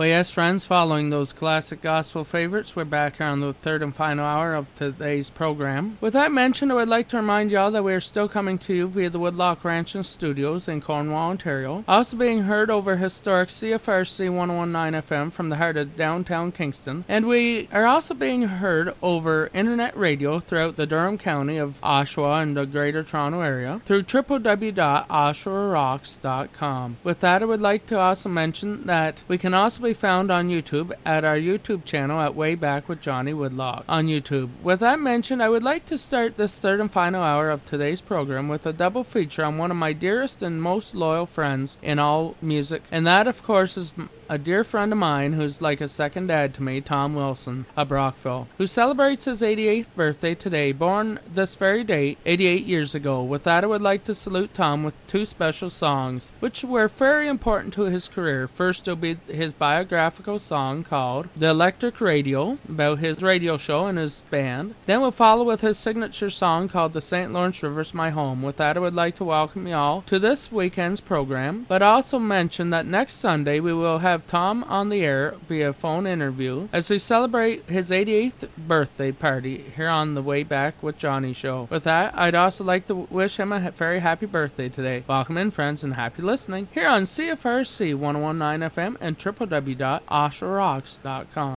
Well, yes, friends, following those classic gospel favorites, we're back here on the third and final hour of today's program. With that mentioned, I would like to remind y'all that we are still coming to you via the Woodlock Ranch and Studios in Cornwall, Ontario. Also being heard over historic CFRC 1019 FM from the heart of downtown Kingston. And we are also being heard over internet radio throughout the Durham County of Oshawa and the Greater Toronto Area through www.oshawarocks.com. With that, I would like to also mention that we can also be found on YouTube at our YouTube channel at Way Back with Johnny Woodlock on YouTube. With that mentioned, I would like to start this third and final hour of today's program with a double feature on one of my dearest and most loyal friends in all music, and that of course is a dear friend of mine who's like a second dad to me, Tom Wilson of Brockville, who celebrates his 88th birthday today, born this very date 88 years ago. With that, I would like to salute Tom with two special songs, which were very important to his career. First will be his biographical song called The Electric Radio, about his radio show and his band. Then we'll follow with his signature song called The St. Lawrence River's My Home. With that, I would like to welcome you all to this weekend's program, but also mention that next Sunday we will have Tom on the air via phone interview as we celebrate his 88th birthday party here on the Way Back with Johnny show. With that, I'd also like to wish him a very happy birthday today. Welcome in, friends, and happy listening here on CFRC 1019 FM and www.oshawarocks.com.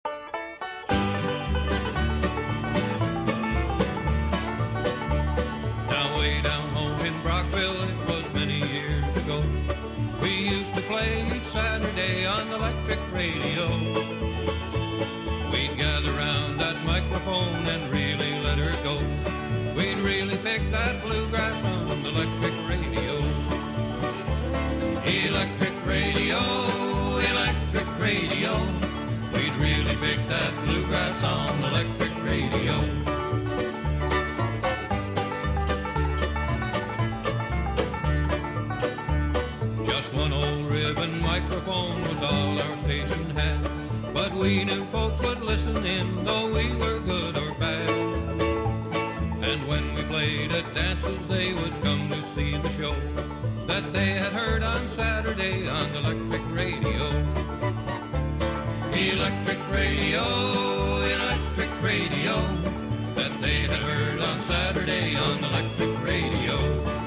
Now way down home in Brockville, it was many years ago. We used to play each Saturday on the electric radio. We'd gather round that microphone and really let her go. We'd really pick that bluegrass on the electric radio. Electric radio, electric radio. We'd really pick that bluegrass on the electric radio. Just one old ribbon microphone was all our station had, but we knew folks would listen in, though we were good or bad. And when we played at dances, they would come to see the show that they had heard on Saturday on the electric radio. Electric radio, electric radio, that they had heard on Saturday on the electric radio.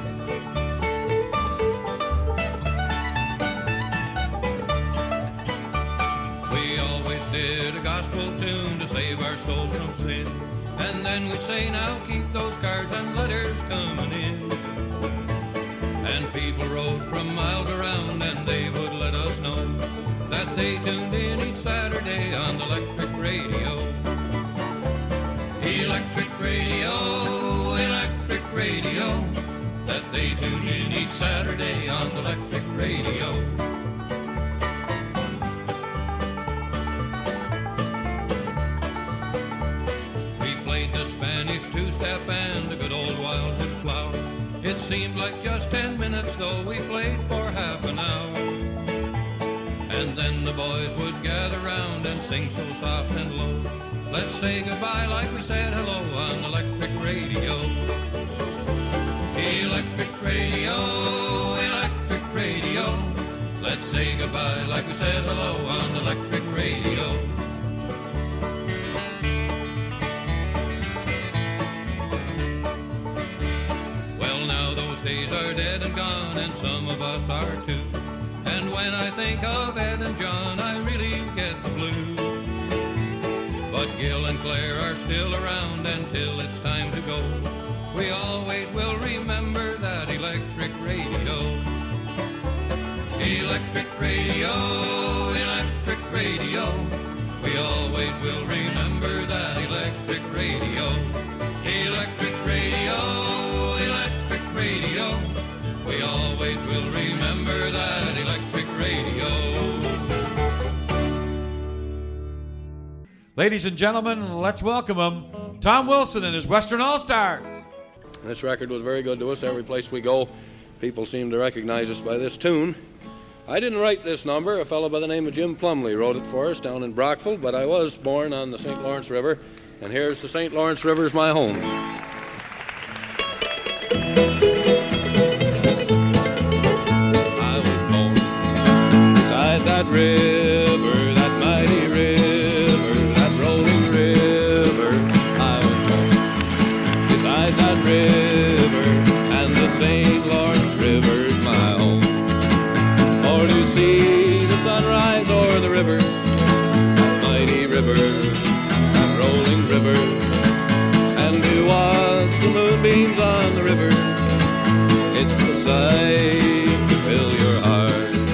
We always did a gospel tune to save our souls from sin, and then we'd say, now keep those cards and letters coming in. And people rode from miles around and they would let us know that they tuned in each Saturday on the electric radio. Electric radio, electric radio, that they tuned in each Saturday on the electric radio. We played the Spanish two-step and the good old Wildwood Flower. It seemed like just 10 minutes, though we played for half an hour. And then the boys would gather round and sing so soft and low, let's say goodbye like we said hello on electric radio. Electric radio, electric radio, let's say goodbye like we said hello on electric radio. Well, now those days are dead and gone, and some of us are too. And when I think of Ed and John, I really get the blues. But Gil and Claire are still around until it's time to go. We always will remember that electric radio. Electric radio, electric radio, we always will remember that electric radio. Electric radio, electric radio, we always will remember that electric radio. Ladies and gentlemen, let's welcome him, Tom Wilson and his Western All-Stars. This record was very good to us. Every place we go, people seem to recognize us by this tune. I didn't write this number. A fellow by the name of Jim Plumley wrote it for us down in Brockville, but I was born on the St. Lawrence River, and here's the St. Lawrence River's My Home. I was born beside that river that o'er the river, that mighty river, that rolling river, and to watch the moonbeams on the river, it's the sight to fill your heart.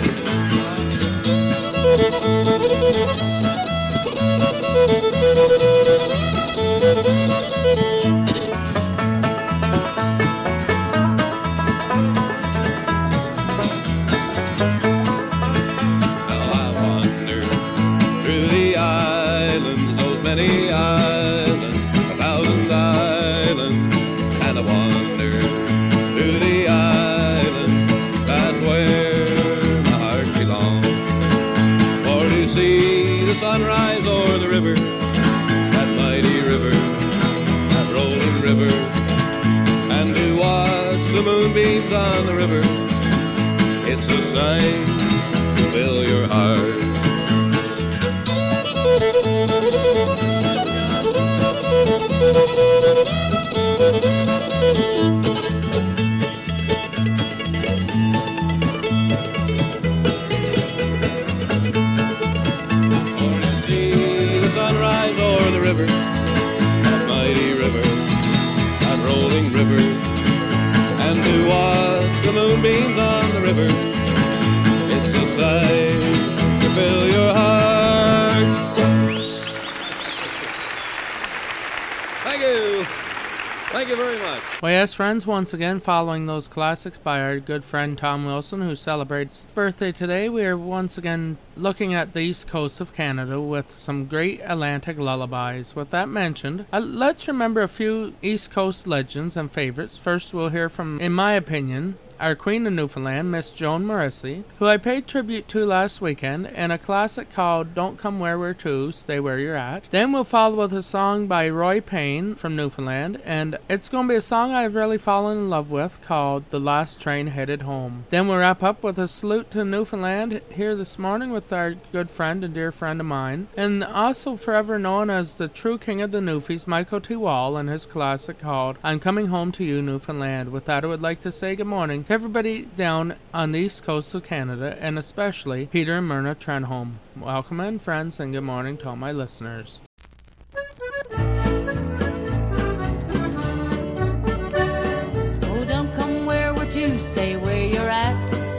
Sunrise o'er the river, that mighty river, that rolling river, and to watch the moonbeams on the river, it's a sight to fill your heart. River, that mighty river, that rolling river, and to watch the moonbeams on the river, it's a sight to fill your heart. Thank you. Thank you very much. Well, yes, friends, once again, following those classics by our good friend Tom Wilson, who celebrates his birthday today, we are once again looking at the east coast of Canada with some great Atlantic lullabies. With that mentioned, let's remember a few east coast legends and favorites. First, we'll hear from, in my opinion, our Queen of Newfoundland, Miss Joan Morrissey, who I paid tribute to last weekend, and a classic called Don't Come Where We're To, Stay Where You're At. Then we'll follow with a song by Roy Payne from Newfoundland, and it's going to be a song I've really fallen in love with called The Last Train Headed Home. Then we'll wrap up with a salute to Newfoundland here this morning with our good friend and dear friend of mine, and also forever known as the true king of the Newfies, Michael T. Wall, and his classic called I'm Coming Home to You, Newfoundland. With that, I would like to say good morning to everybody down on the east coast of Canada, and especially Peter and Myrna Trenholm. Welcome in, friends, and good morning to all my listeners. Oh, don't come where we're to, stay where you're at.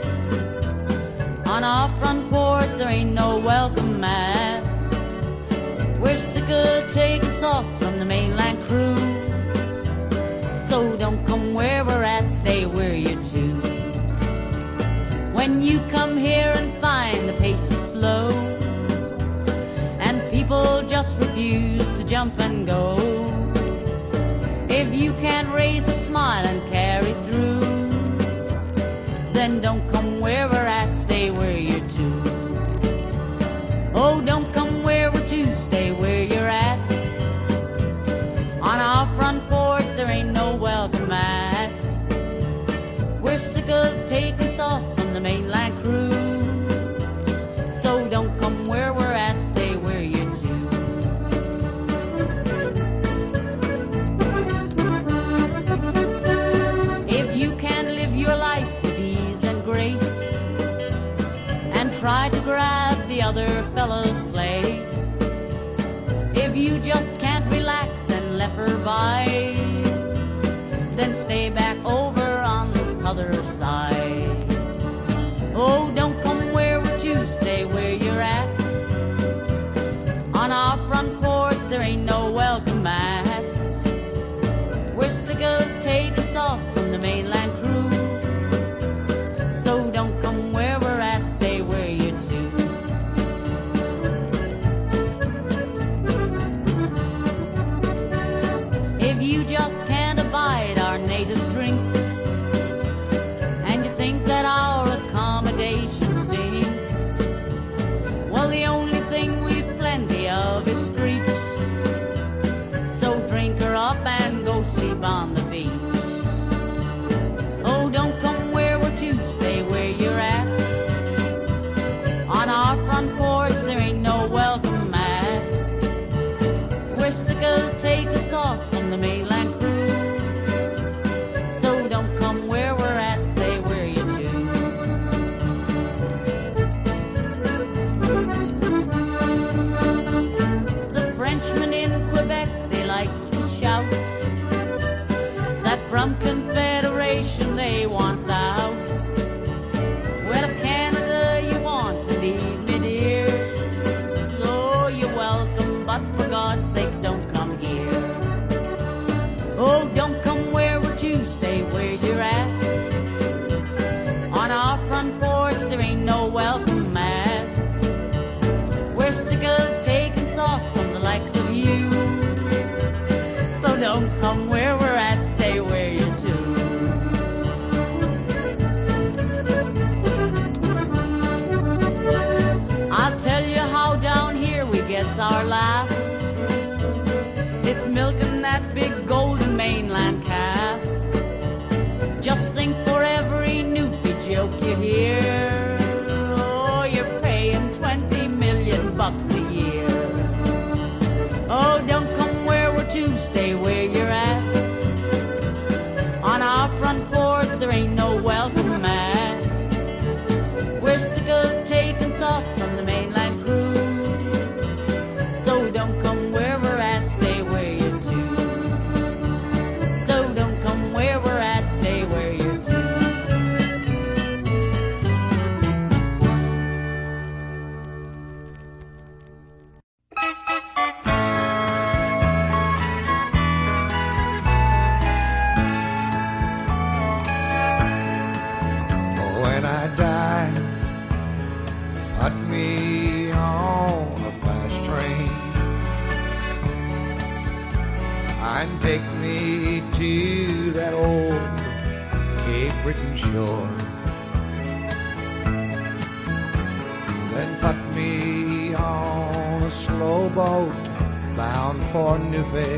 On our front porch there ain't no welcome mat. We're sick of taking sauce from the mainland crew. So don't come where we're at, stay where you're to. When you come here and find the pace is slow, and people just refuse to jump and go, if you can't raise a smile and carry through, then don't come where we're at, stay where you're to. Oh, don't come where we're to, stay where you're at. On our front porch there ain't no welcome mat. We're sick of taking sauce from the mainland crew. So don't come where we're at, stay where you're to. If you can't live your life with ease and grace, and try to grab the other fellow's place, if you just can't relax and let her by, then stay back over on the other side. Oh, don't come where we're to, stay where you're at. On our front porch there ain't no welcome mat. We're sick of taking sauce from the mainland crew. So don't come where we're at, stay where you're to. If you just can't abide our native drinks, our laughs. It's milking that big golden mainland calf. Just think for every Newfie joke you hear, oh, you're paying 20 million bucks a year. Oh, don't come where we're to, stay where you're at. On our front porch there ain't no welcome mat. We're sick of taking sauce from the mainland crew. So don't come where we're at, stay where you're to. So don't come where we're at, stay where you're to. When I die, put me on a fast train and take me to that old Cape Breton shore. Then put me on a slow boat bound for Newfie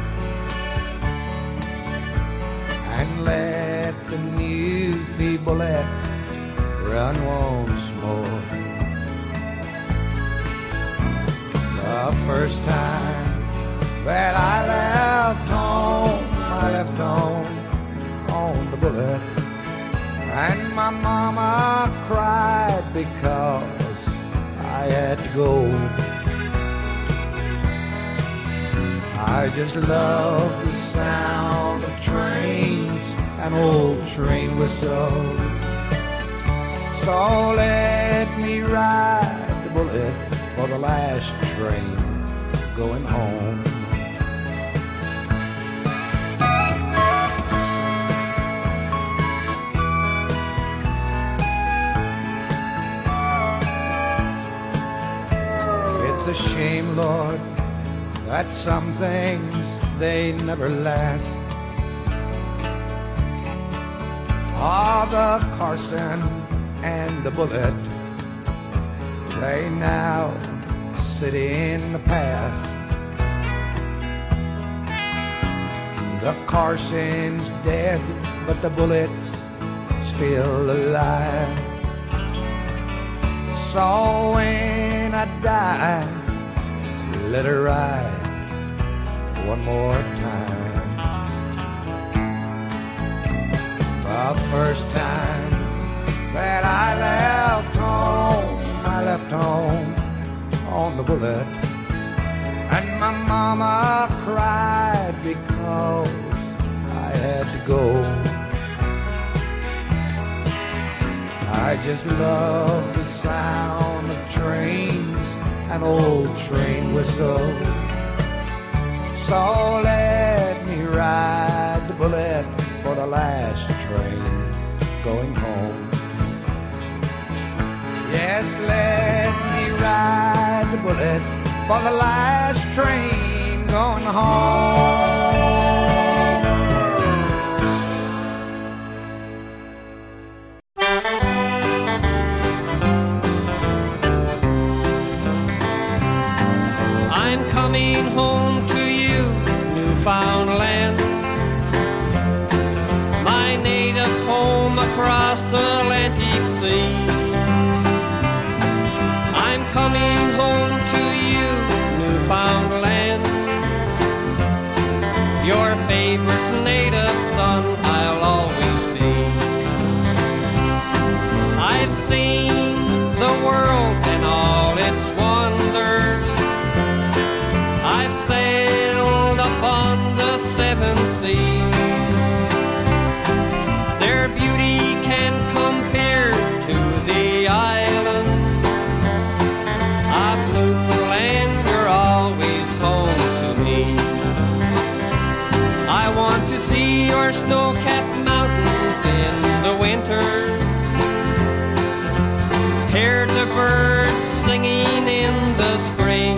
and let the Newfie bullet run once more. The first time that I left home on the bullet, and my mama cried because I had to go. I just love the sound of trains and old train whistles. So let me ride the bullet for the last train going home. It's a shame, Lord, that some things they never last. Ah, the Carson and the bullet, they now sit in the past. The Carson's dead, but the bullet's still alive. So when I die, let her ride one more time. The first time that I left home on the bullet, and my mama cried because I had to go. I just love the sound of trains and old train whistles. So let me ride the bullet for the last train going home. Yes, let me ride the bullet for the last train going home. I'm coming home to you, Newfoundland, my native home across the Atlantic Sea. I'm coming home to you, Newfoundland, your favorite native son I'll always be. I've seen the world and all its wonders. I've sailed upon the seven seas. Their beauty can't compare to the island of Newfoundland. You're always home to me. I want to see your snow-capped mountains in the winter, hear the birds singing in the spring,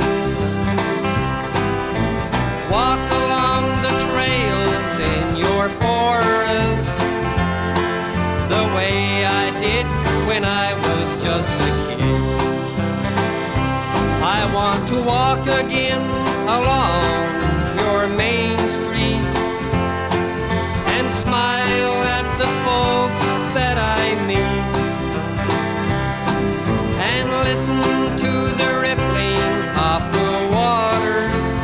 walk along the trails in your forest the way I did when I was just a kid. I want to walk again along your main street and smile at the folks that I meet and listen to the rippling of the waters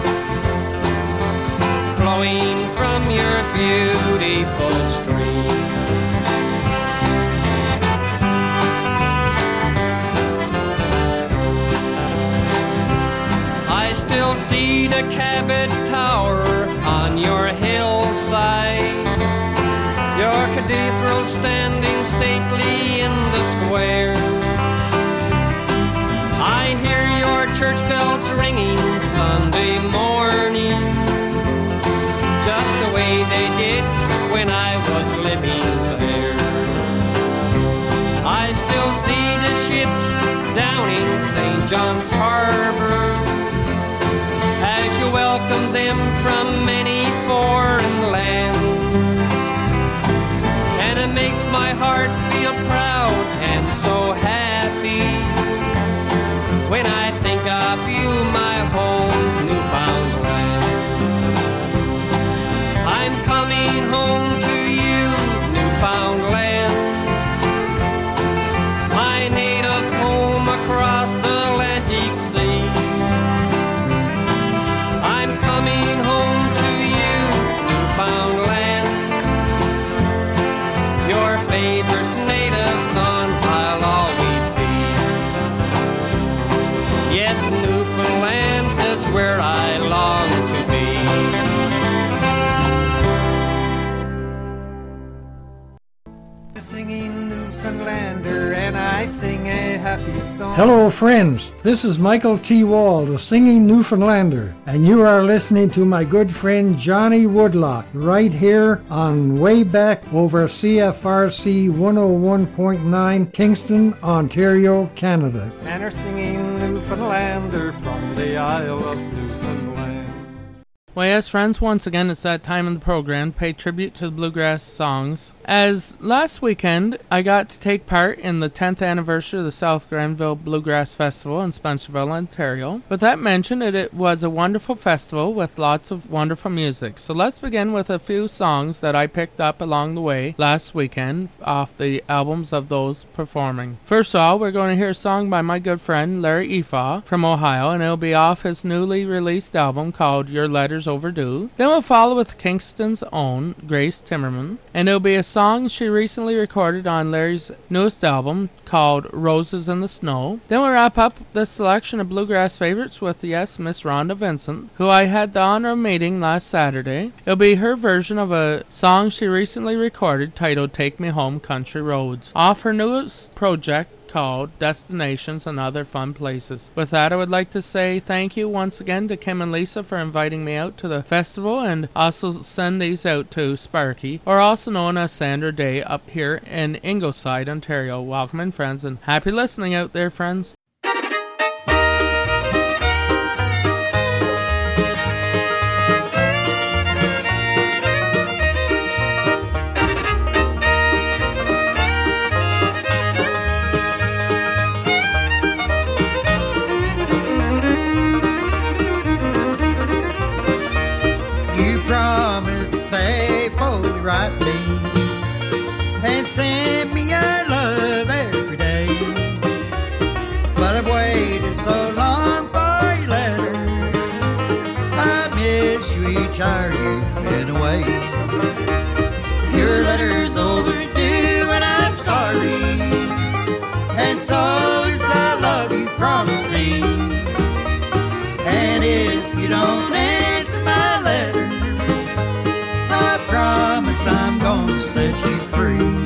flowing from your beautiful stream. I still see the Cabot Tower on your hillside, your cathedral standing stately in the square. I hear your church bells ringing Sunday morning, just the way they did when I was living there. I still see the ships down in St. John's Harbor as you welcome them from many foreign lands. And it makes my heart feel proud and so happy when I think of you, my home, Newfoundland. I'm coming home to you, Newfoundland, my native home across the Atlantic Sea. I'm coming home to you, Newfoundland, your favorite native son I'll always be. Yes, Newfoundland is where I long to be. Singing Newfoundlander, and I sing a happy song. Hello, friends. This is Michael T. Wall, the Singing Newfoundlander, and you are listening to my good friend Johnny Woodlock right here on Way Back over CFRC 101.9 Kingston, Ontario, Canada. And are singing Newfoundlander from the Isle of Newfoundland. Well, yes, friends, once again, it's that time in the program to pay tribute to the bluegrass songs. As last weekend, I got to take part in the 10th anniversary of the South Granville Bluegrass Festival in Spencerville, Ontario. With that mentioned, it was a wonderful festival with lots of wonderful music. So let's begin with a few songs that I picked up along the way last weekend off the albums of those performing. First of all, we're going to hear a song by my good friend Larry Efaw from Ohio, and it'll be off his newly released album called Your Letters Overdue. Then we'll follow with Kingston's own Grace Timmerman, and it'll be a song she recently recorded on Larry's newest album called Roses in the Snow. Then we'll wrap up the selection of bluegrass favorites with, yes, Miss Rhonda Vincent, who I had the honor of meeting last Saturday. It'll be her version of a song she recently recorded titled Take Me Home Country Roads, off her newest project called Destinations and Other Fun Places. With that, I would like to say thank you once again to Kim and Lisa for inviting me out to the festival, and also send these out to Sparky, or also known as Sandra Day, up here in Ingleside, Ontario. Welcome in, friends, and happy listening out there, friends. Right me and send me your love every day, but I've waited so long for your letter. I miss you each hour you've been away. Your letter's overdue and I'm sorry, and so is the love you promised me. And if you don't answer my letter, I promise I'm gonna set you free.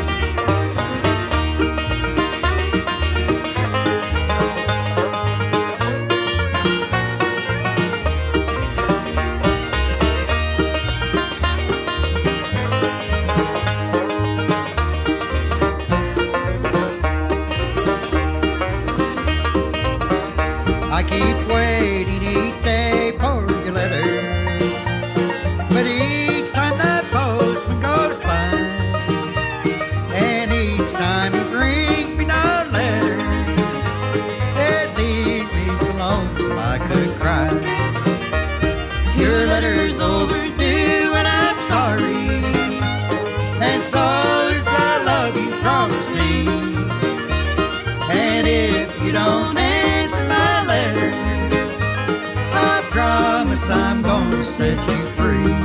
I keep waiting each day for your letter, but each time the postman goes by, and each time he brings me no letter, it leaves me so lonesome I I could cry. Your letter's overdue and I'm sorry, and so is the love you promised me. And if you don't answer my letter, I promise I'm gonna set you free.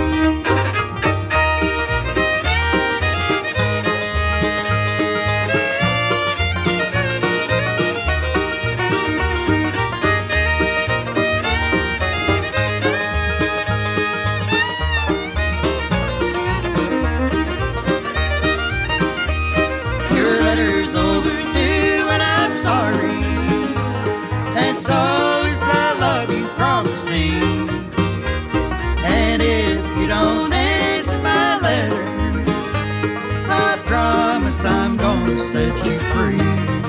So is the love you promised me. And if you don't answer my letter, I promise I'm gonna set you free.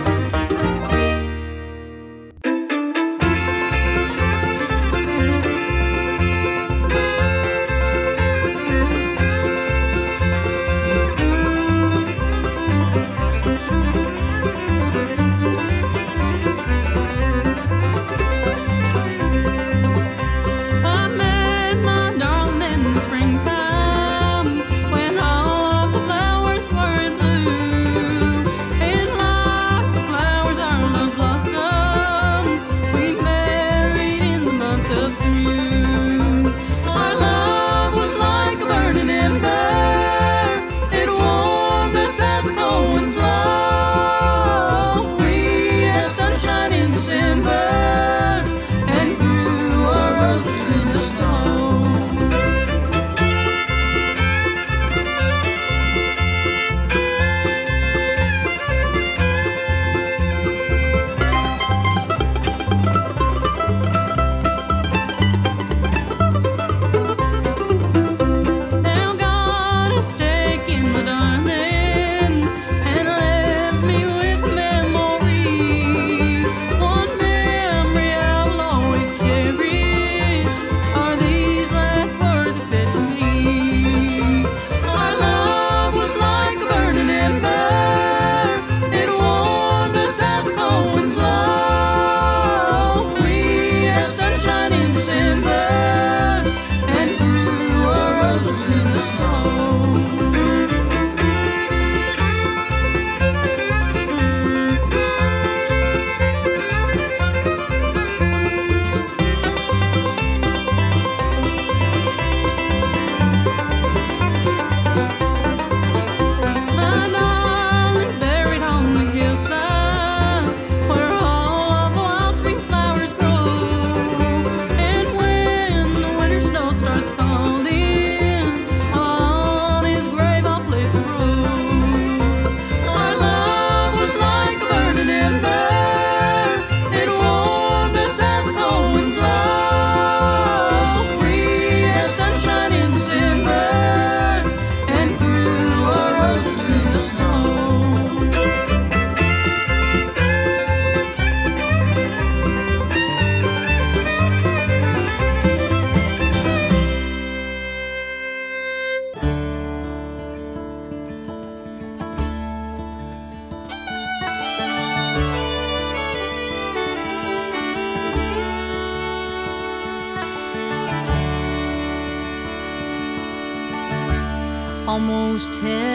Almost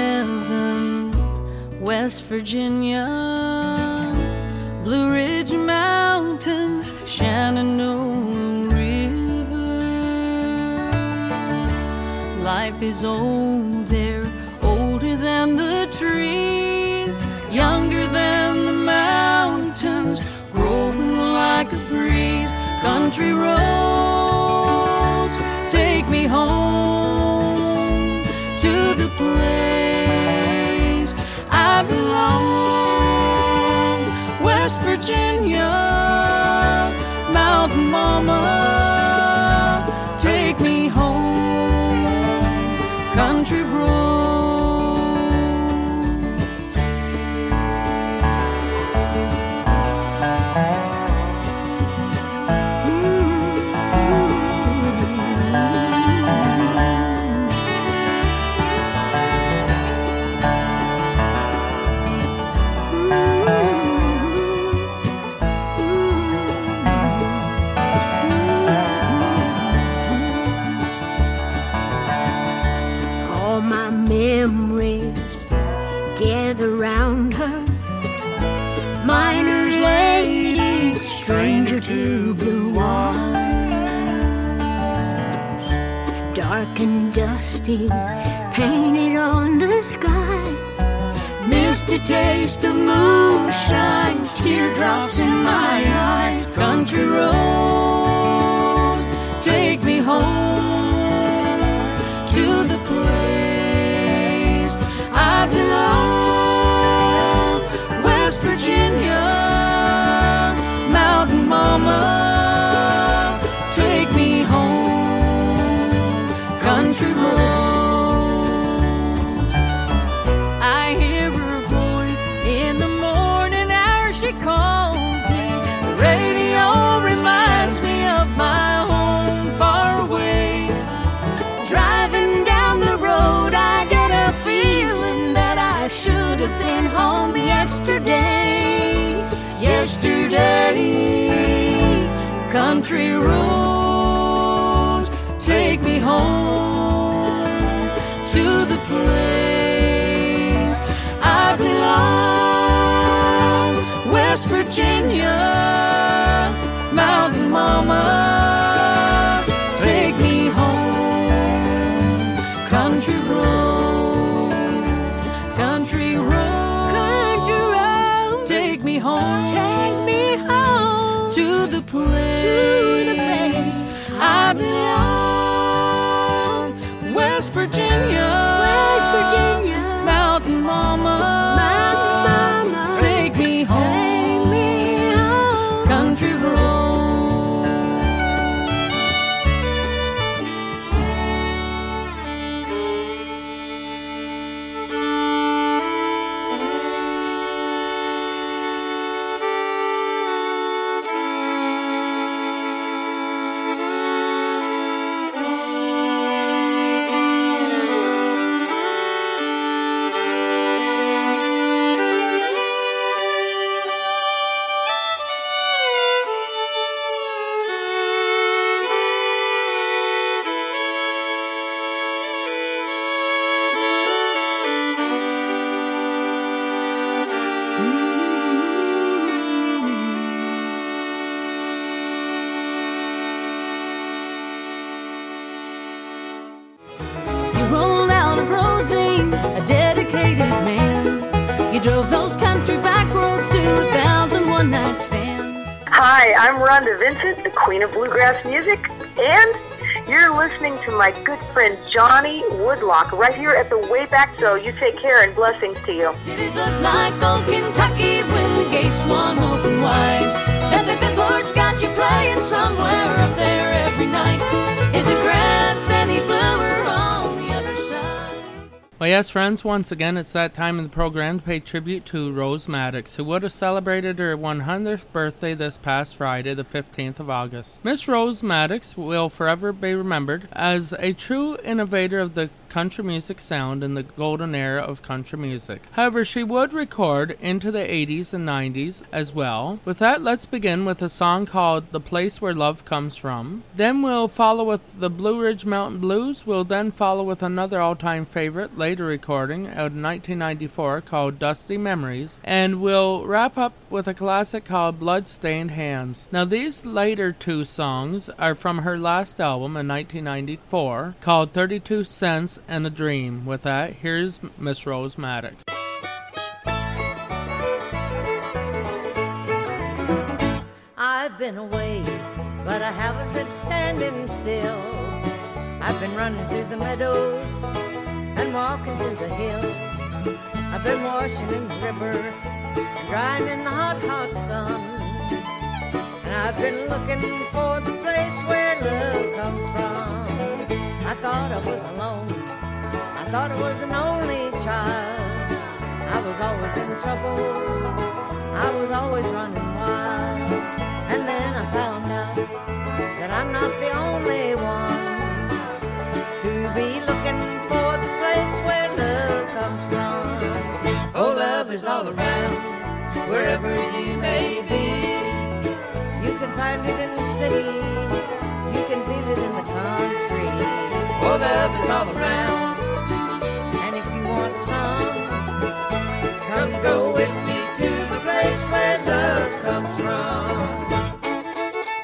heaven, West Virginia, Blue Ridge Mountains, Shenandoah River. Life is old there, older than the trees, younger than the mountains, growing like a breeze. Country roads take me home to the place I belong. West Virginia, Mountain Mama, take me home. Country roads. two blue walls, dark and dusty, painted on the sky. Misty taste of moonshine, teardrops in my eyes. Country roads, take me home to the place I belong. West Virginia, Mountain Mama, take me home. Country roads. She calls me. The radio reminds me of my home far away. Driving down the road, I get a feeling that I should have been home yesterday. Yesterday, country roads, take me home to the place I belong. West Virginia, Mountain Mama, take me home. Country roads, country roads, country roads, take me home. Take me home to the place I belong. West Virginia, West Virginia, Mountain Mama, Mountain Mama, take me home. Country roads. Hi, I'm Rhonda Vincent, the Queen of Bluegrass Music, and you're listening to my good friend Johnny Woodlock right here at the Wayback Show. You take care and blessings to you. Did it look like old Kentucky when the gates swung open wide? That the good Lord's got you playing somewhere up there every night? Is the grass any bluer on the other side? Well, yes, friends, once again, it's that time in the program to pay tribute to Rose Maddox, who would have celebrated her 100th birthday this past Friday, the 15th of August. Miss Rose Maddox will forever be remembered as a true innovator of the country music sound in the golden era of country music. However, she would record into the 80s and 90s as well. With that, let's begin with a song called The Place Where Love Comes From. Then we'll follow with the Blue Ridge Mountain Blues. We'll then follow with another all-time favorite, later recording out in 1994 called Dusty Memories. And we'll wrap up with a classic called Blood-Stained Hands. Now, these later two songs are from her last album in 1994 called 32 Cents and a Dream. With that, here's Miss Rose Maddox. I've been away, but I haven't been standing still. I've been running through the meadows and walking through the hills. I've been washing in the river and drying in the hot, hot sun. And I've been looking for the place where love comes from. I thought I was alone, I thought I was an only child. I was always in trouble, I was always running wild. And then I found out that I'm not the only one to be looking for the place where love comes from. Oh, love is all around, wherever you may be. You can find it in the city, you can feel it in the country. Oh, love is all around, and if you want some, come go with me to the place where love comes from.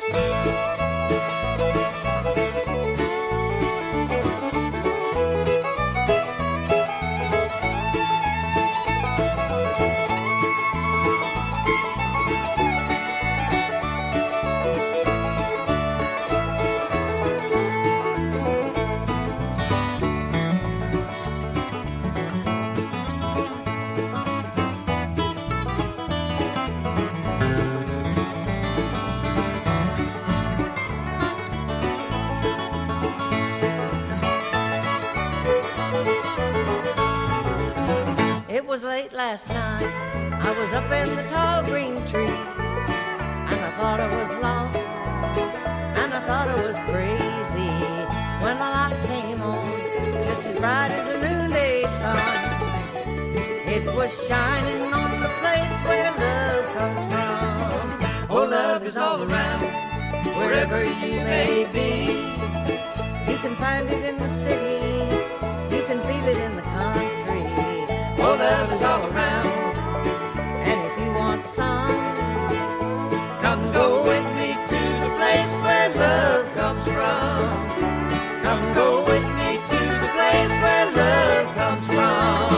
was late last night. I was up in the tall green trees, and I thought I was lost, and I thought I was crazy, when the light came on, just as bright as a noonday sun. It was shining on the place where love comes from. Oh, love is all around, wherever you may be. You can find it in the city, you can feel it in the country. Oh, love is all around, and if you want some, come go with me to the place where love comes from. Come go with me to the place where love comes from.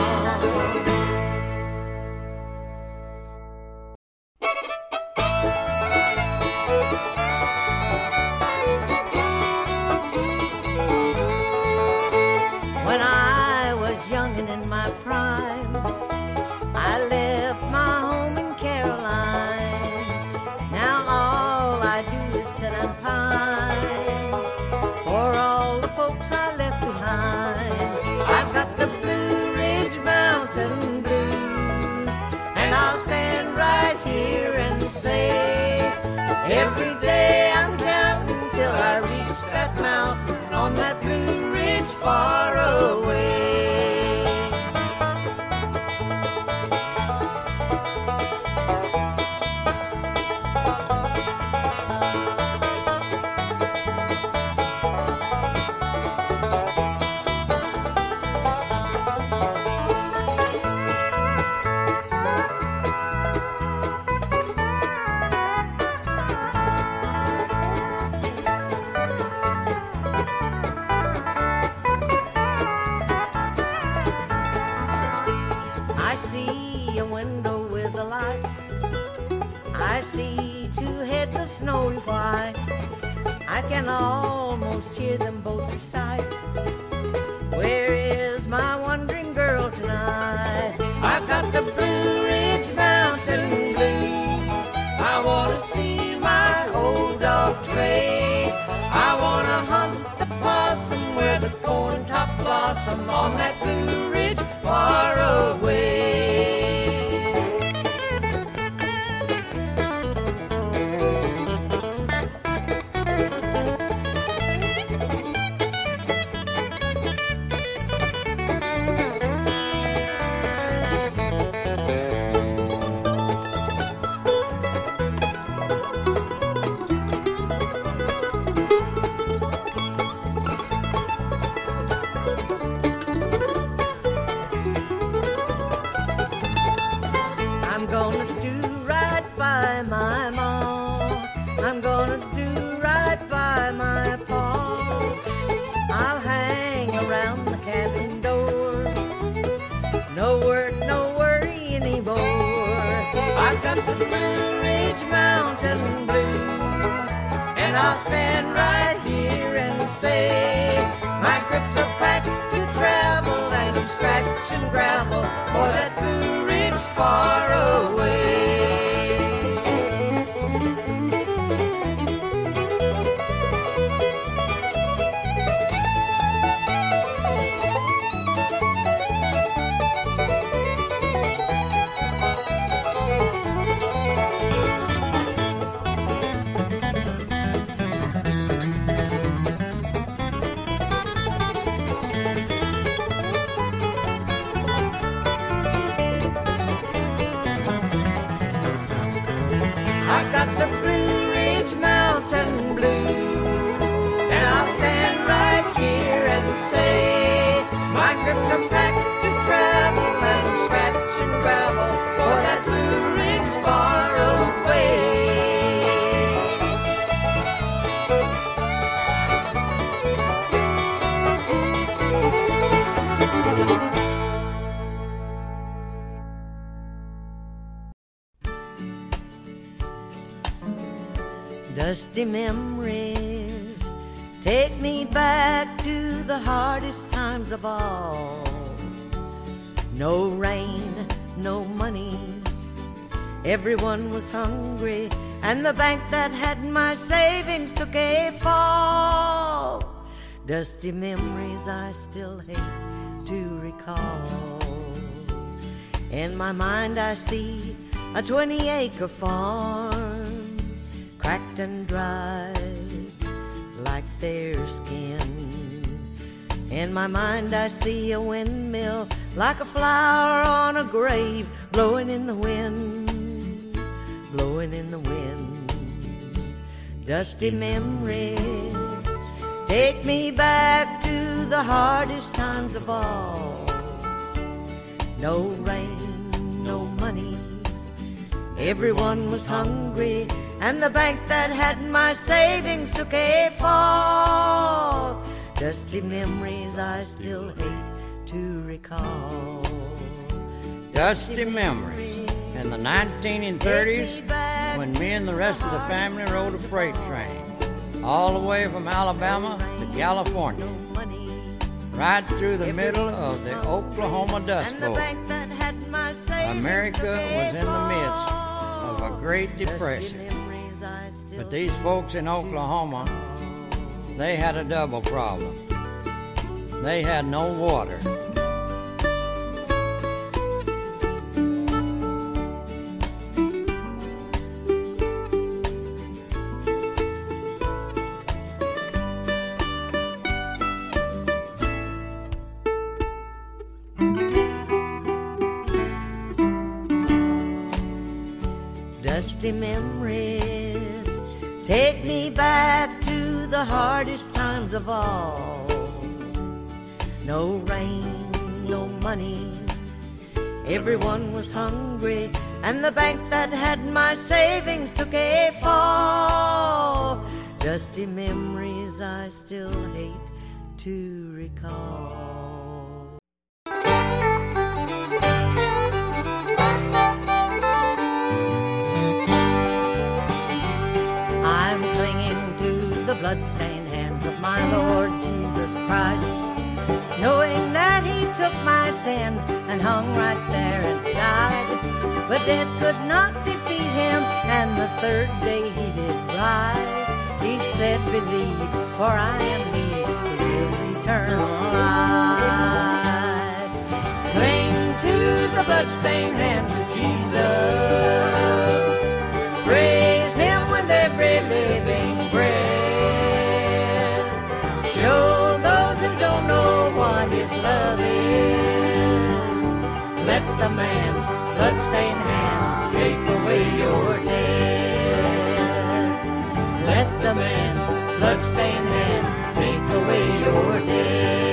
When I was young and in my prime, I left my home in Caroline. Now all I do is sit and pine for all the folks I left behind. I've got the Blue Ridge Mountain Blues, and I'll stand right here and say, every day I'm counting till I reach that mountain on that Blue Ridge far away. I see a window with a light. I see two heads of snowy white. I can almost hear them both recite, where is my wandering girl tonight? I've got the Blue Ridge Mountain Blues. I want to see my old dog Tray. I want to hunt the possum where the corn tops blossom on that Blue Ridge far away. I'm gonna do right by my mom. I'm gonna do right by my pa. I'll hang around the cabin door. No work, no worry anymore. I've got the Blue Ridge Mountain Blues, and I'll stand right here and say, my grips are packed to travel, and I'm scratching gravel for that Blue Ridge far away. I've got the Blue Ridge Mountain Blues, and I'll stand right here and say, my grips are packed to travel, and I'm scratching gravel for that Blue Ridge far away. Dusty memories take me back to the hardest times of all. No rain, no money, everyone was hungry, and the bank that had my savings took a fall. Dusty memories I still hate to recall. In my mind I see a 20-acre farm, cracked and dried like their skin. In my mind I see a windmill like a flower on a grave, blowing in the wind, blowing in the wind. Dusty memories take me back to the hardest times of all. No rain, no money, everyone was hungry, and the bank that had my savings took a fall. Dusty memories I still hate to recall. Dusty memories in the 1930s when me and the rest of the family rode a freight train all the way from Alabama to California, right through the middle of the Oklahoma Dust Bowl. America was in the midst of a Great Depression. But these folks in Oklahoma, they had a double problem. They had no water. Dusty memories take me back to the hardest times of all. No rain, no money, everyone was hungry, and the bank that had my savings took a fall. Dusty memories I still hate to recall. I'm clinging to the bloodstained hands of my Lord Jesus Christ, knowing that he took my sins and hung right there and died. But death could not defeat him, and the third day he did rise. He said, believe, for I am he who gives eternal life. Cling to the bloodstained hands of Jesus. Praise him with every living breath. Show those who don't know what his love is. Let the man's bloodstained hands take away your death. Let the man's bloodstained hands take away your death.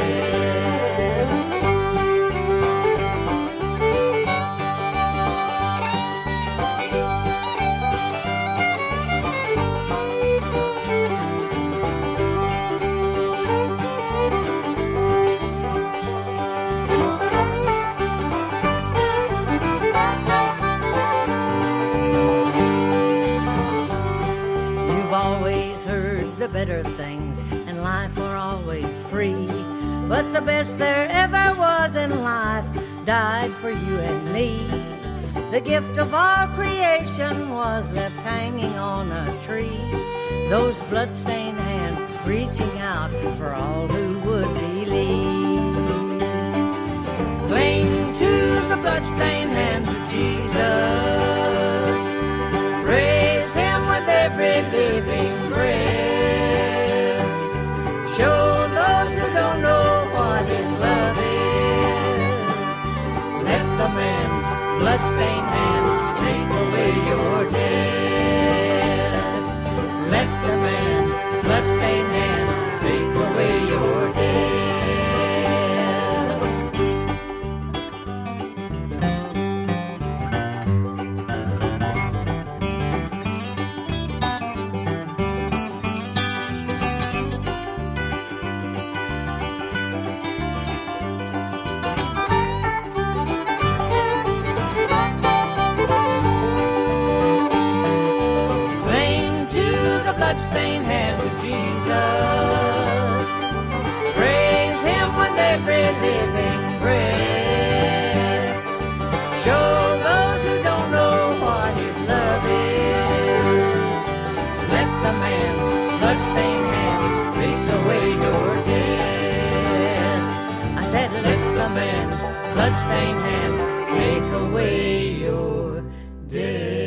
The better things in life are always free, but the best there ever was in life died for you and me. The gift of all creation was left hanging on a tree, those bloodstained hands reaching out for all who would believe. Cling to the bloodstained hands of Jesus. Praise him with every living breath. Show those who don't know what his love is. Let the man's bloodstained hands take away your death. Let the man's bloodstained hands take away your death. Bloodstained hands of Jesus. Praise him with every living breath. Show those who don't know what his love is. Let the man's bloodstained hands take away your death. I said, let the man's bloodstained hands take away your death.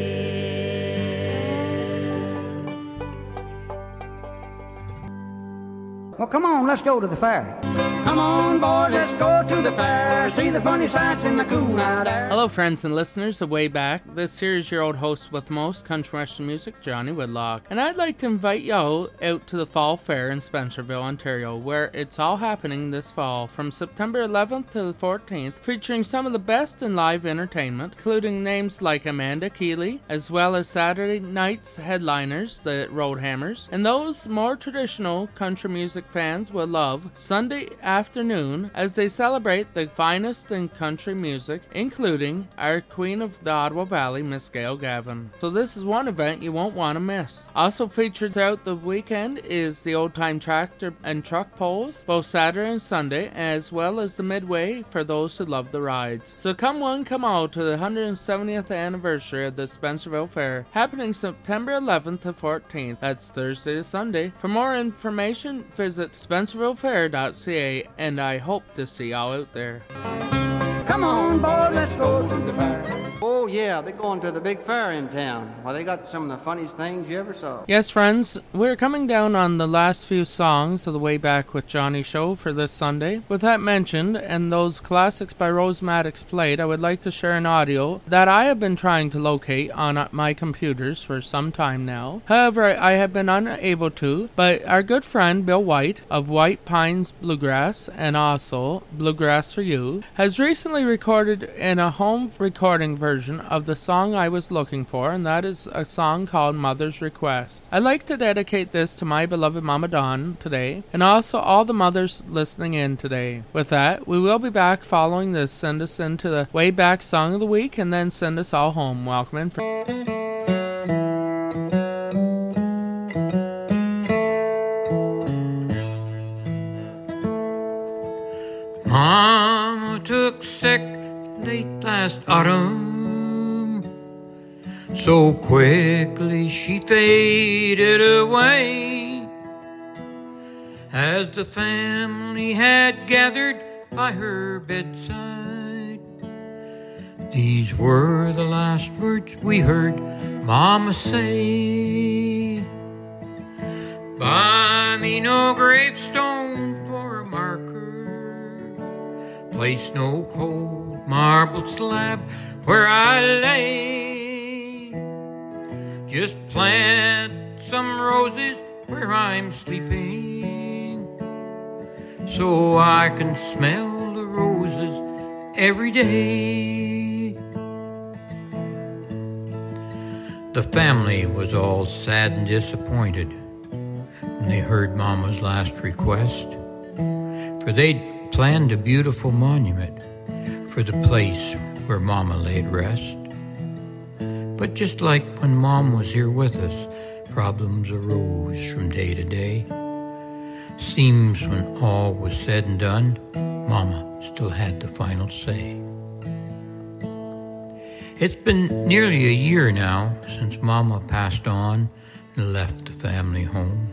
Well, come on, let's go to the fair. Come on, boy, let's go to the fair. See the funny sights in the cool night air. Hello, friends and listeners of Way Back. This here is your old host with most country western music, Johnny Woodlock. And I'd like to invite y'all out to the Fall Fair in Spencerville, Ontario, where it's all happening this fall from September 11th to the 14th, featuring some of the best in live entertainment, including names like Amanda Keeley, as well as Saturday night's headliners, the Roadhammers, and those more traditional country music fans will love Sunday afternoon as they celebrate the finest in country music, including our Queen of the Ottawa Valley, Miss Gail Gavin. So this is one event you won't want to miss. Also featured throughout the weekend is the old time tractor and truck pulls, both Saturday and Sunday, as well as the midway for those who love the rides. So come one, come all to the 170th anniversary of the Spencerville Fair, happening September 11th to 14th. That's Thursday to Sunday. For more information, visit SpencervilleFair.ca, and I hope to see y'all out there. Come on, boy, let's go to the fair. Oh, yeah, they're going to the big fair in town. Well, they got some of the funniest things you ever saw. Yes, friends, we're coming down on the last few songs of the Way Back with Johnny show for this Sunday. With that mentioned, and those classics by Rose Maddox played, I would like to share an audio that I have been trying to locate on my computers for some time now. However, I have been unable to, but our good friend Bill White of White Pines Bluegrass, and also Bluegrass for You, has recently recorded in a home recording version of the song I was looking for, and that is a song called Mother's Request. I'd like to dedicate this to my beloved Mama Dawn today, and also all the mothers listening in today. With that, we will be back following this. Send us into the Way Back Song of the Week, and then send us all home. Welcome in. Mama took sick late last autumn, so quickly she faded away, as the family had gathered by her bedside. These were the last words we heard Mama say: buy me no gravestone for a marker, place no cold marble slab where I lay, just plant some roses where I'm sleeping, so I can smell the roses every day. The family was all sad and disappointed when they heard Mama's last request, for they'd planned a beautiful monument for the place where Mama lay at rest. But just like when Mom was here with us, problems arose from day to day. Seems when all was said and done, Mama still had the final say. It's been nearly a year now since Mama passed on and left the family home.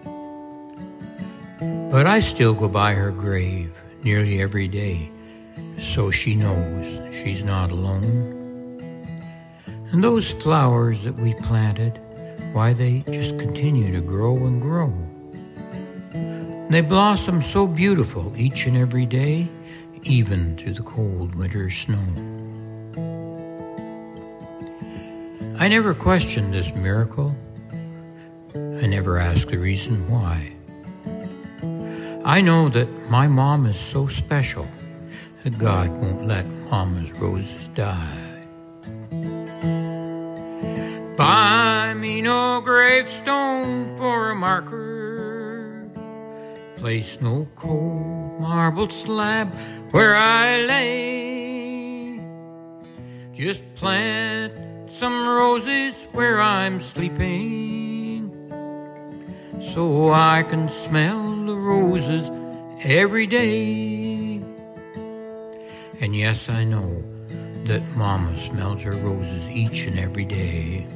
But I still go by her grave nearly every day, so she knows she's not alone. And those flowers that we planted, why, they just continue to grow and grow. And they blossom so beautiful each and every day, even through the cold winter snow. I never questioned this miracle. I never asked the reason why. I know that my mom is so special that God won't let Mama's roses die. Buy me no gravestone for a marker, place no cold marble slab where I lay, just plant some roses where I'm sleeping, so I can smell the roses every day. And yes, I know that Mama smells her roses each and every day.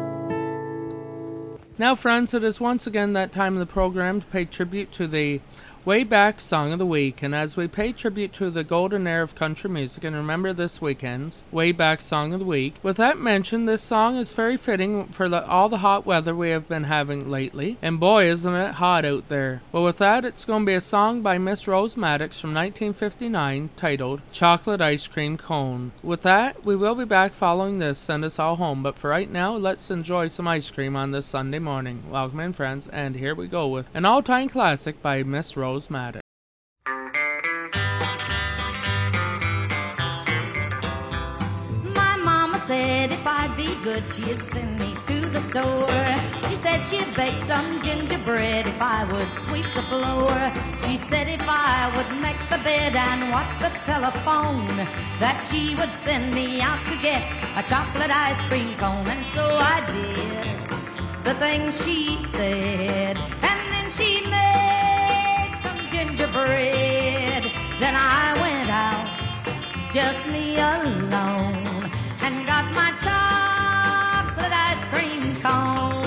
Now, friends, it is once again that time of the program to pay tribute to the Way Back Song of the Week. And as we pay tribute to the golden era of country music and remember this weekend's Way Back Song of the Week, with that mentioned, this song is very fitting for all the hot weather we have been having lately. And boy, isn't it hot out there. Well, with that, it's going to be a song by Miss Rose Maddox from 1959 titled Chocolate Ice Cream Cone. With that, we will be back following this. Send us all home. But for right now, let's enjoy some ice cream on this Sunday morning. Welcome in, friends, and here we go with an all-time classic by Miss Rose Maddox. My mama said if I'd be good, she'd send me to the store. She said she'd bake some gingerbread if I would sweep the floor. She said if I would make the bed and watch the telephone, that she would send me out to get a chocolate ice cream cone. And so I did the things she said, and then she made some gingerbread. Then I went out, just me alone, and got my chocolate ice cream cone.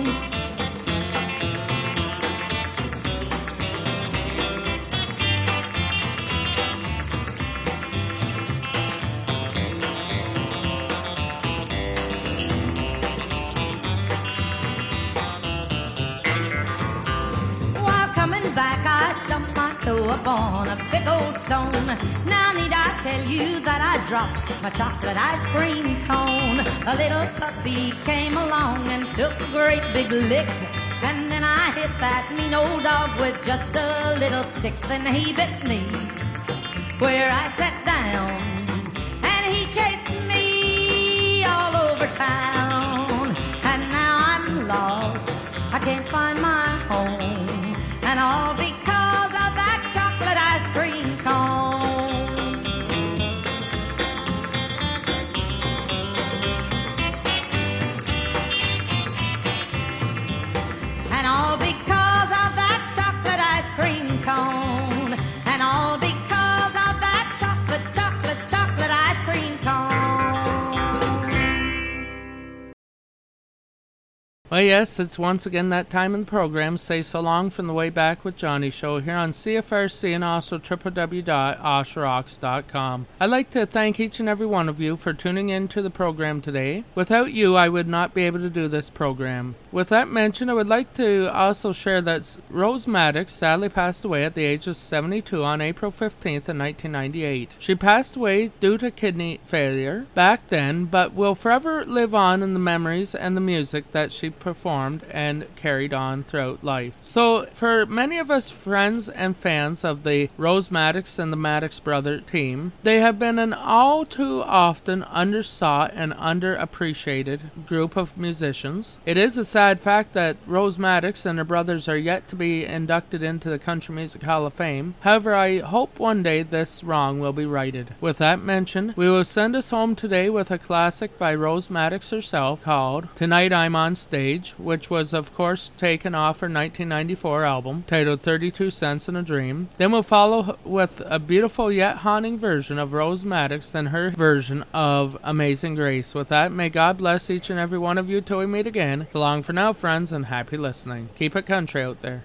Back, I stumped my toe upon a big old stone. Now need I tell you that I dropped my chocolate ice cream cone? A little puppy came along and took a great big lick, and then I hit that mean old dog with just a little stick. Then he bit me where I sat down, and he chased me all over town. And now I'm lost, I can't find my home, and all because of that chocolate ice cream cone. And all because of that chocolate ice cream cone. And all because of that chocolate ice cream cone. Well, yes, it's once again that time in the program. Say so long from the Way Back with Johnny show here on CFRC and also www.oshrocks.com. I'd like to thank each and every one of you for tuning in to the program today. Without you, I would not be able to do this program. With that mentioned, I would like to also share that Rose Maddox sadly passed away at the age of 72 on April 15th in 1998. She passed away due to kidney failure back then, but will forever live on in the memories and the music that she performed and carried on throughout life. So for many of us friends and fans of the Rose Maddox and the Maddox brother team, they have been an all too often undersought and underappreciated group of musicians. It is a sad fact that Rose Maddox and her brothers are yet to be inducted into the Country Music Hall of Fame. However, I hope one day this wrong will be righted. With that mentioned, we will send us home today with a classic by Rose Maddox herself called Tonight I'm on Stage, which was of course taken off her 1994 album titled 32 Cents and a Dream. Then we'll follow with a beautiful yet haunting version of Rose Maddox and her version of Amazing Grace. With that, may God bless each and every one of you till we meet again. So long for now, friends, and happy listening. Keep it country out there.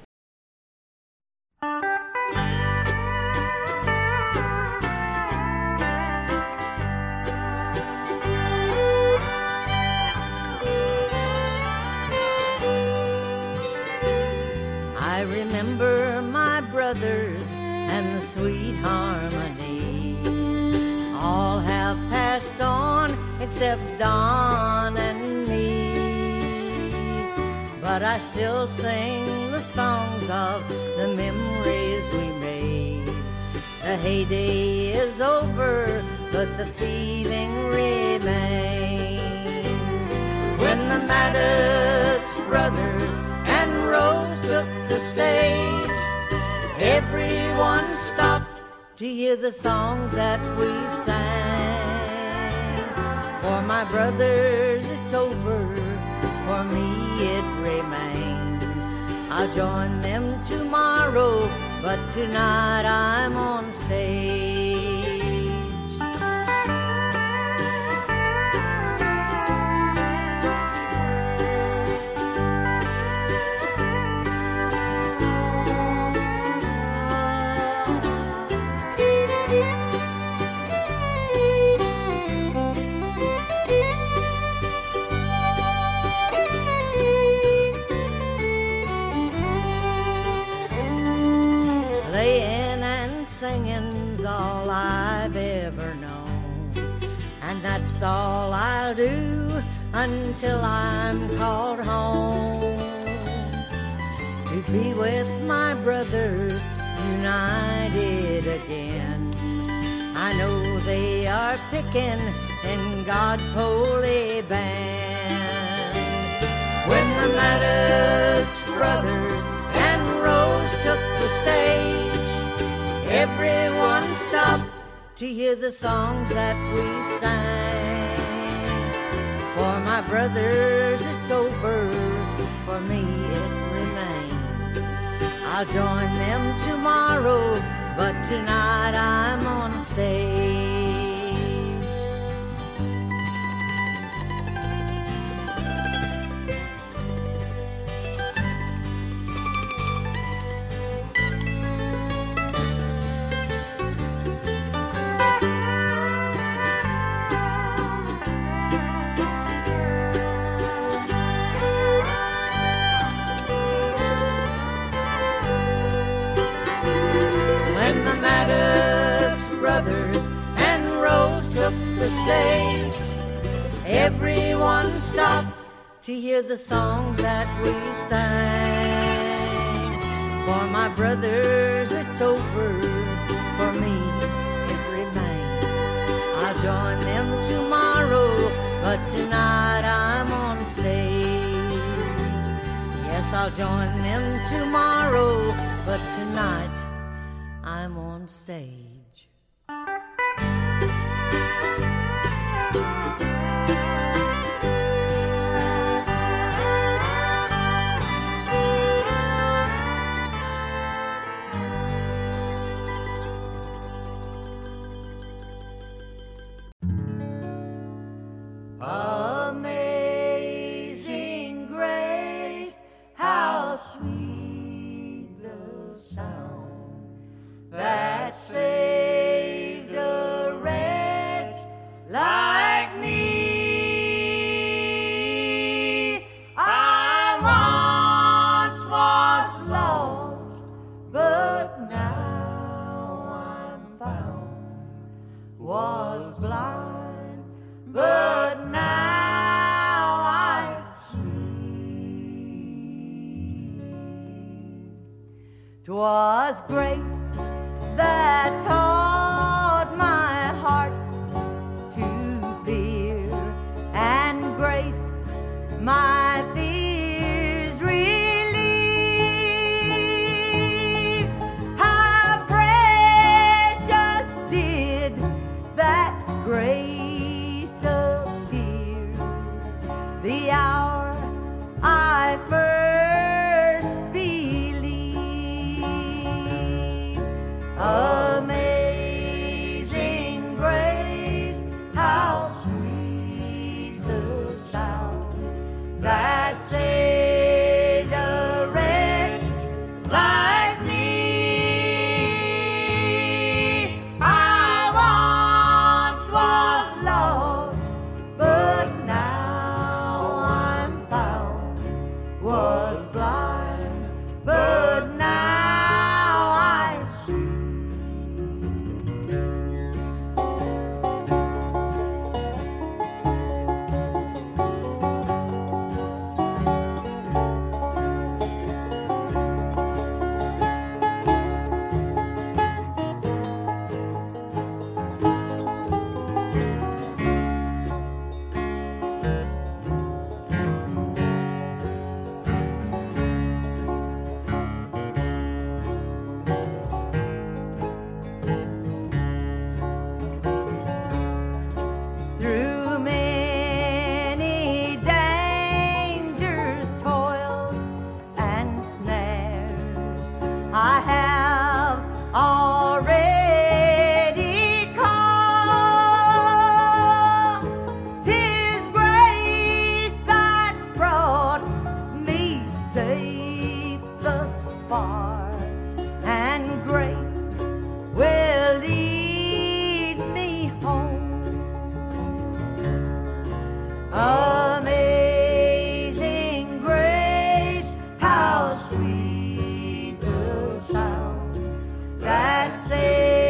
I remember my brothers and the sweet harmony. All have passed on except Don and me. But I still sing the songs of the memories we made. The heyday is over, but the feeling remains. When the Maddox brothers and Rose took the stage, everyone stopped to hear the songs that we sang. For my brothers it's over, for me it remains. I'll join them tomorrow, but tonight I'm on stage. singing's all I've ever known, and that's all I'll do until I'm called home, to be with my brothers united again. I know they are picking in God's holy band. When the Maddox brothers and Rose took the stage, everyone stopped to hear the songs that we sang. For my brothers it's over, for me it remains. I'll join them tomorrow, but tonight I'm on stage. Brothers and Rose took the stage, everyone stopped to hear the songs that we sang. For my brothers it's over, for me it remains. I'll join them tomorrow, but tonight I'm on stage. Yes, I'll join them tomorrow, but tonight I'm on stage. Amazing grace, how sweet the sound that saved a wretch like me. I once was lost, but now I'm found. Was blind, but now I see. 'Twas grace that taught my heart to fear, and grace my fears relieved. How precious did that grace appear the hour I first believed. Amazing grace, how sweet the sound that saved a wretch like me. I once was lost, but now I'm found. Was blind, but now I see. Through many dangers, toils, and snares, I have already come. 'Tis grace that brought me safe thus far, and grace will lead me home. Amazing grace, how sweet the sound that saved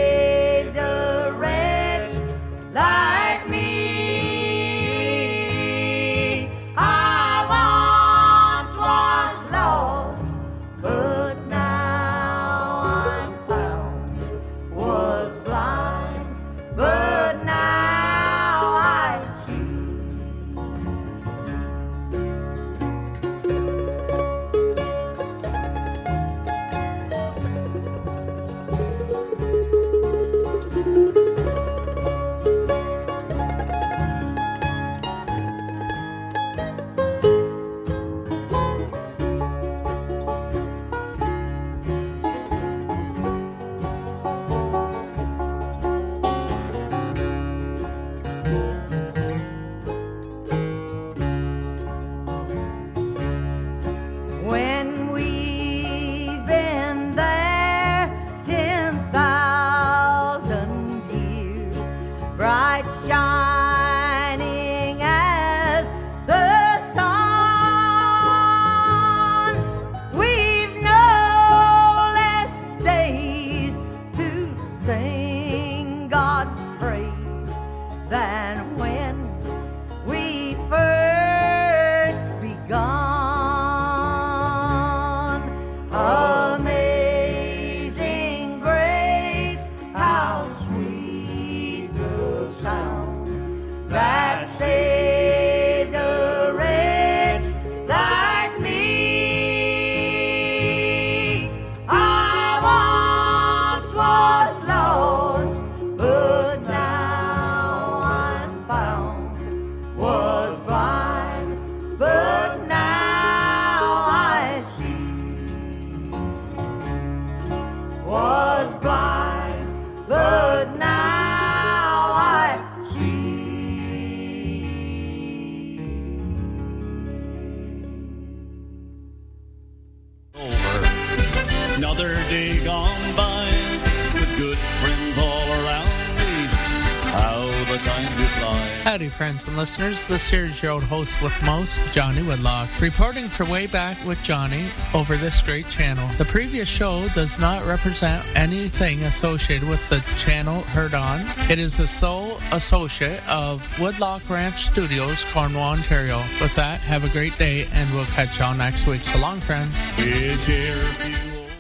another day gone by, with good friends all around me. How the time do fly. Howdy, friends and listeners. This here is your old host with most, Johnny Woodlock, reporting for Way Back with Johnny over this great channel. The previous show does not represent anything associated with the channel heard on. It is the sole associate of Woodlock Ranch Studios, Cornwall, Ontario. With that, have a great day, and we'll catch y'all next week. So long, friends. Is here